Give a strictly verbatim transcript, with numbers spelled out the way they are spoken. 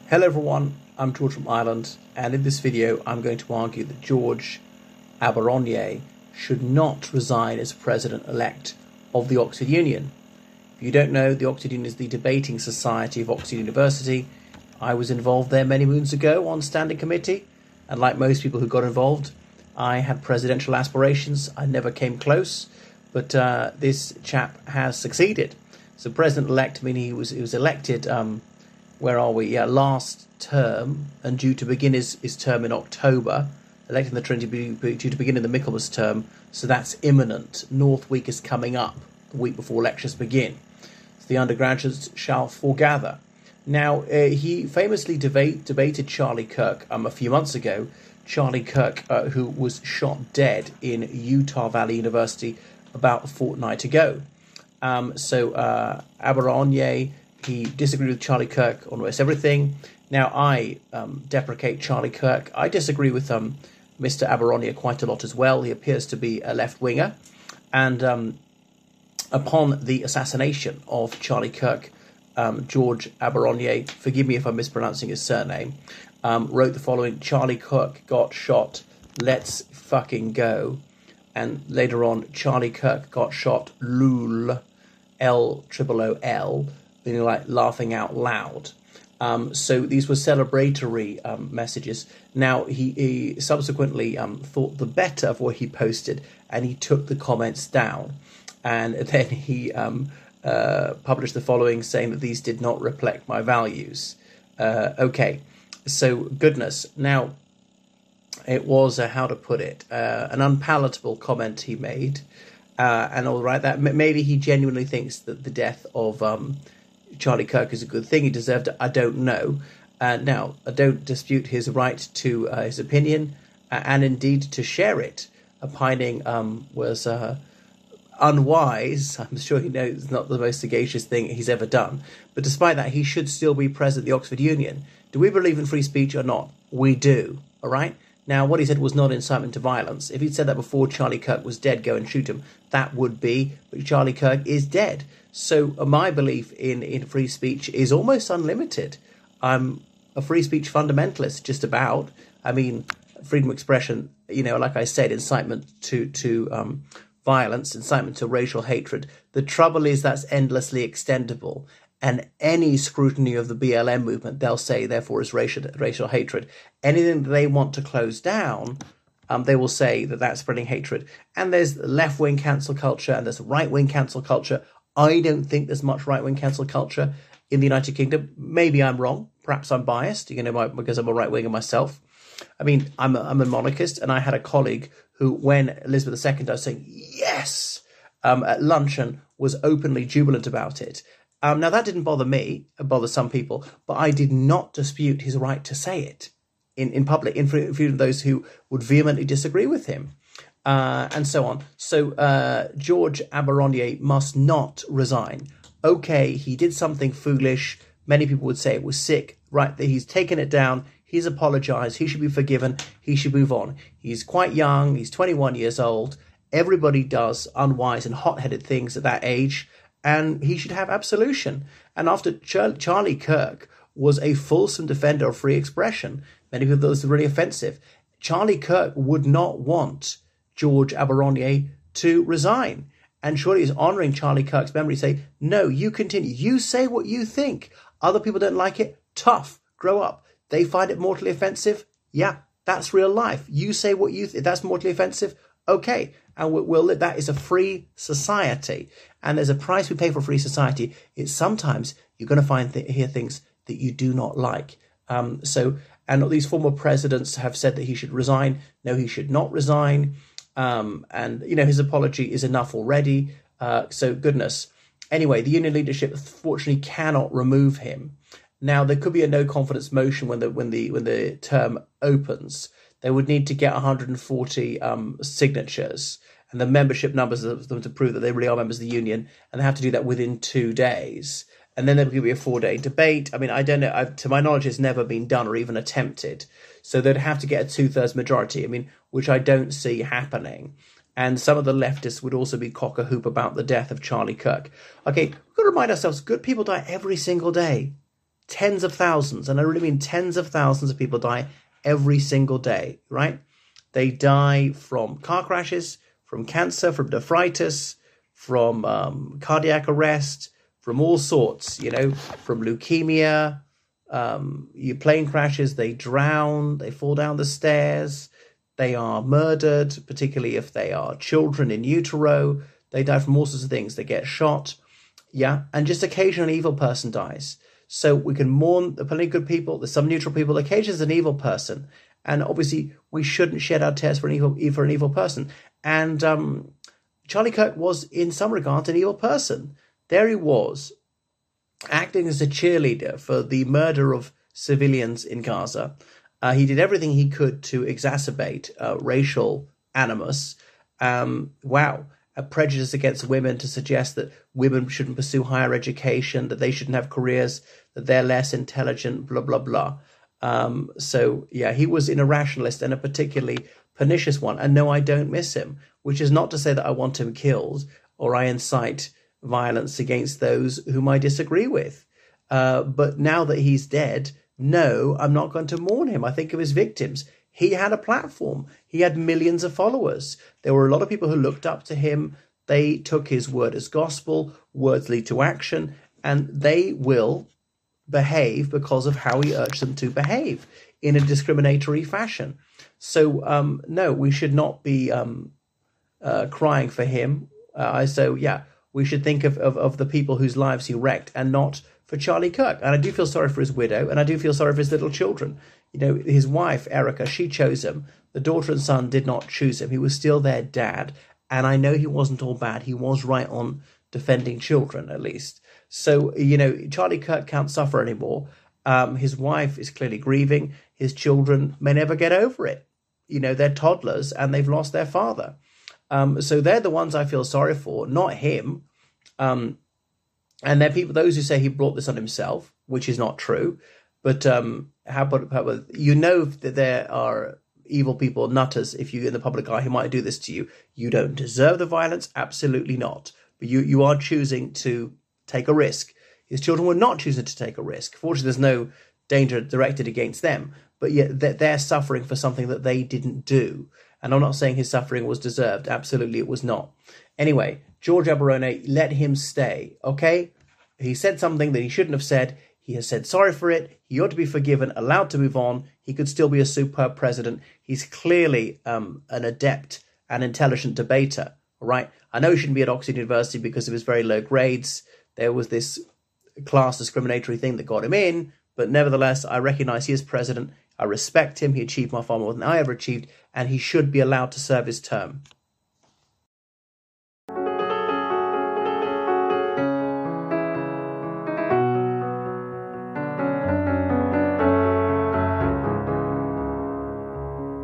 Hello everyone, I'm George from Ireland, and in this video I'm going to argue that George Aberonye should not resign as President-elect of the Oxford Union. If you don't know, the Oxford Union is the debating society of Oxford University. I was involved there many moons ago on standing committee, and like most people who got involved, I had presidential aspirations. I never came close, but uh, this chap has succeeded. So President-elect, meaning he was, he was elected... Um, where are we? Yeah, last term, and due to begin his, his term in October, electing the Trinity due to begin in the Michaelmas term, so that's imminent. North Week is coming up, the week before lectures begin. So the undergraduates shall foregather. Now, uh, he famously debate, debated Charlie Kirk um, a few months ago. Charlie Kirk, uh, who was shot dead in Utah Valley University about a fortnight ago. Um, so uh, Aberonye, he disagreed with Charlie Kirk on almost everything. Now, I um, deprecate Charlie Kirk. I disagree with um, Mister Aberonye quite a lot as well. He appears to be a left-winger. And um, upon the assassination of Charlie Kirk, um, George Aberonye, forgive me if I'm mispronouncing his surname, um, wrote the following: Charlie Kirk got shot, let's fucking go. And later on, Charlie Kirk got shot, lol, L triple O L, meaning like laughing out loud. Um, so these were celebratory um, messages. Now, he, he subsequently um, thought the better of what he posted, and he took the comments down. And then he um, uh, published the following, saying that these did not reflect my values. Uh, okay, so goodness. Now, it was, uh, how to put it, uh, an unpalatable comment he made. Uh, and all right, that maybe he genuinely thinks that the death of... Um, Charlie Kirk is a good thing. He deserved it. I don't know. Uh, now, I don't dispute his right to uh, his opinion, uh, and indeed to share it. Opining um, was uh, unwise. I'm sure he knows it's not the most sagacious thing he's ever done. But despite that, he should still be president of the Oxford Union. Do we believe in free speech or not? We do. All right? Now, what he said was not incitement to violence. If he'd said that before Charlie Kirk was dead, go and shoot him, that would be. But Charlie Kirk is dead. So uh, my belief in, in free speech is almost unlimited. I'm a free speech fundamentalist, just about. I mean, freedom of expression, you know, like I said, incitement to, to um, violence, incitement to racial hatred. The trouble is that's endlessly extendable. And any scrutiny of the B L M movement, they'll say, therefore, is racial, racial hatred. Anything that they want to close down, um, they will say that that's spreading hatred. And there's left-wing cancel culture and there's right-wing cancel culture. I don't think there's much right-wing cancel culture in the United Kingdom. Maybe I'm wrong. Perhaps I'm biased, you know, because I'm a right-winger myself. I mean, I'm a, I'm a monarchist, and I had a colleague who, when Elizabeth the Second was saying yes um, at luncheon, was openly jubilant about it. Um, now, that didn't bother me, it bothered some people, but I did not dispute his right to say it in, in public, in front of those who would vehemently disagree with him, uh, and so on. So uh, George Aberonye must not resign. Okay, he did something foolish. Many people would say it was sick, right? That he's taken it down. He's apologized. He should be forgiven. He should move on. He's quite young. He's twenty-one years old. Everybody does unwise and hot-headed things at that age. And he should have absolution. And after Char- Charlie Kirk was a fulsome defender of free expression, many people thought this was really offensive. Charlie Kirk would not want George Aberonye to resign. And surely he's honouring Charlie Kirk's memory to say, no, you continue. You say what you think. Other people don't like it. Tough. Grow up. They find it mortally offensive. Yeah, that's real life. You say what you think. That's mortally offensive. Okay, and we'll, we'll that is a free society, and there's a price we pay for a free society. It's sometimes you're going to find th- hear things that you do not like. Um, so, and these former presidents have said that he should resign. No, he should not resign. Um, and you know his apology is enough already. Uh, so goodness. Anyway, the union leadership fortunately cannot remove him. Now there could be a no confidence motion when the when the when the term opens. They would need to get one hundred forty um, signatures and the membership numbers of them to prove that they really are members of the union, and they have to do that within two days. And then there could be a four-day debate. I mean, I don't know. I've, to my knowledge, it's never been done or even attempted. So they'd have to get a two-thirds majority, I mean, which I don't see happening. And some of the leftists would also be cock-a-hoop about the death of Charlie Kirk. Okay, we've got to remind ourselves, good people die every single day. tens of thousands, and I really mean tens of thousands of people die every single day, right? They die from car crashes, from cancer, from nephritis, from um, cardiac arrest, from all sorts, you know, from leukemia, um, your plane crashes, they drown, they fall down the stairs, they are murdered, particularly if they are children in utero, they die from all sorts of things, they get shot, yeah, and just occasionally an evil person dies. So we can mourn the plenty good people, there's some neutral people, occasionally there's an evil person, and obviously we shouldn't shed our tears for an evil, for an evil person. And um, Charlie Kirk was, in some regards, an evil person. There he was, acting as a cheerleader for the murder of civilians in Gaza. Uh, he did everything he could to exacerbate uh, racial animus. Um, wow. A prejudice against women, to suggest that women shouldn't pursue higher education, that they shouldn't have careers, that they're less intelligent, blah, blah, blah. Um, so, yeah, he was an irrationalist and a particularly pernicious one. And no, I don't miss him, which is not to say that I want him killed or I incite violence against those whom I disagree with. Uh, but now that he's dead, no, I'm not going to mourn him. I think of his victims. He had a platform. He had millions of followers. There were a lot of people who looked up to him. They took his word as gospel. Words lead to action. And they will behave because of how he urged them to behave in a discriminatory fashion. So, um, no, we should not be um, uh, crying for him. Uh, so, yeah, we should think of, of, of the people whose lives he wrecked and not for Charlie Kirk. And I do feel sorry for his widow, and I do feel sorry for his little children. You know, his wife, Erica, she chose him. The daughter and son did not choose him. He was still their dad. And I know he wasn't all bad. He was right on defending children, at least. So, you know, Charlie Kirk can't suffer anymore. Um, his wife is clearly grieving. His children may never get over it. You know, they're toddlers and they've lost their father. Um, so they're the ones I feel sorry for, not him. Um, and there are people, those who say he brought this on himself, which is not true. But um, how about, how about, you know that there are evil people, nutters, if you're in the public eye, who might do this to you. You don't deserve the violence, absolutely not. But you, you are choosing to take a risk. His children were not choosing to take a risk. Fortunately, there's no danger directed against them, but yet they're suffering for something that they didn't do. And I'm not saying his suffering was deserved. Absolutely, it was not. Anyway, George Aberone, let him stay, okay? He said something that he shouldn't have said. He has said sorry for it. He ought to be forgiven, allowed to move on. He could still be a superb president. He's clearly um, an adept and intelligent debater, all right? I know he shouldn't be at Oxford University because of his very low grades. There was this class discriminatory thing that got him in, but nevertheless, I recognize he is president. I respect him. He achieved far more than I ever achieved, and he should be allowed to serve his term.